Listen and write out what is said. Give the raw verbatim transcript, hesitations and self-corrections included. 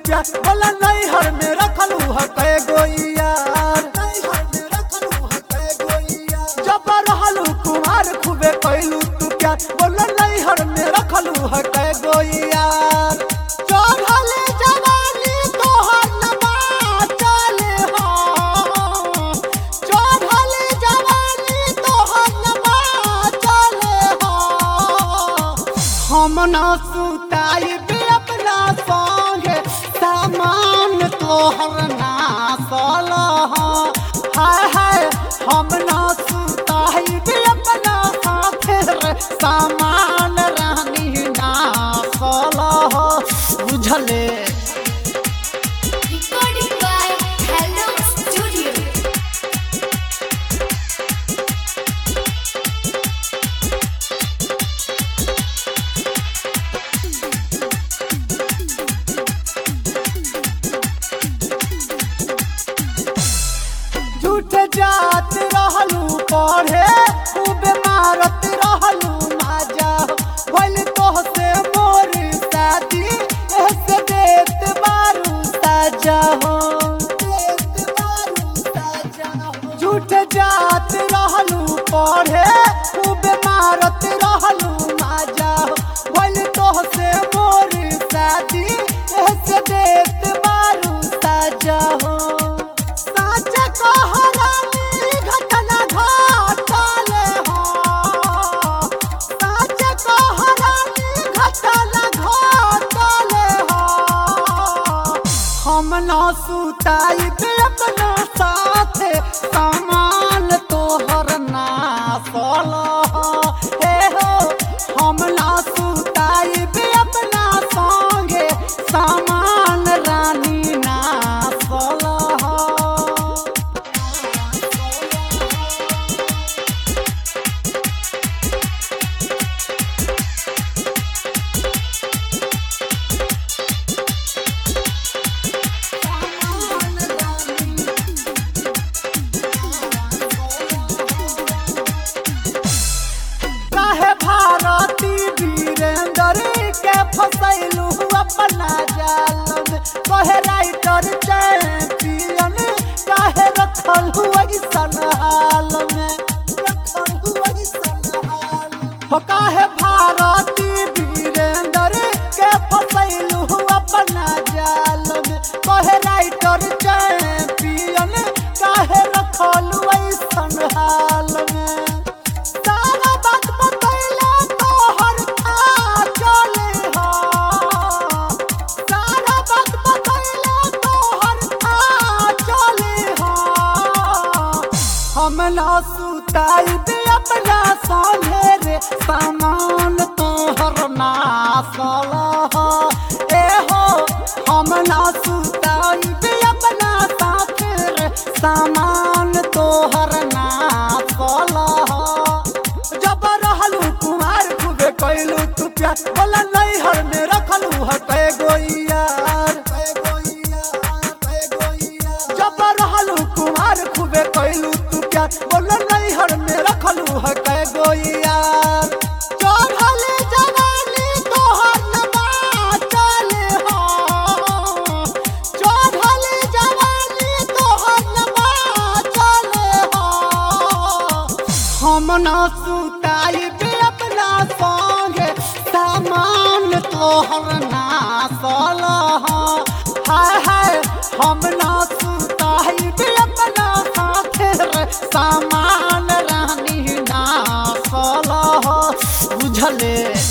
प्यार बोला नहीं हर में रखलू है कै गो यार जब रहलू कुमार खूबे कैलू तू प्यार बोला नहीं हर में रखलू है कै गो यार चढ़ले जवानी तोहर नमा चले हो चढ़ले जवानी तोहर नमा चले हो हम न सुताई अपना संगे सामान तोहर ना सल हाय हाय हम न सुताई अपना साथे रे सामान रानी ना सल बुझले Recording by Hello Studio. झूठ जात रहलू पढ़े खूबे मारत रहलू माजा भइल तोहसे मोर शादी ऐसे देत बारू साजा हो झूठ जात रहलू पढ़े खूबे मारत रहलू माजा भइल तोहसे मोर शादी ऐसे देत बारू साजा हो हम न सुताई अपना साथे सामान तोहर ना सल हे हो हम न सुताई अपना संगे सामान रानी ना सल फसैलू अपना जाल में कहे राइटर चैंपियन काहे रखल ऐसन हाल में हो काहे भारती वीरेंद्र के फसैलू अपना जाल में कहे राइटर चैंपियन काहे रखल ऐसन हाल में सारा बात बतैला तोहर था चले हम न सुताई अपना संगे रे सामान तोहर ना सल ए हो हम न सुताई अपना साथे रे सामान तोहर ना सल जब रहलू कुमार खूबे कैलू तू प्यार बोला नहीं हर में रखलू है कै गो यार जब रहलू कुमार खूबे कैलू बोला नहीं हर में रखलू है कै गो यार चढ़ले जवानी तोहर नमा चले हो चढ़ले जवानी तोहर नमा चले हो हम न सुताई अपना संगे सामान तोहर ना सल हाय हाय हम न सुताई अपना साथे रे सामान रानी ना सल बुझले।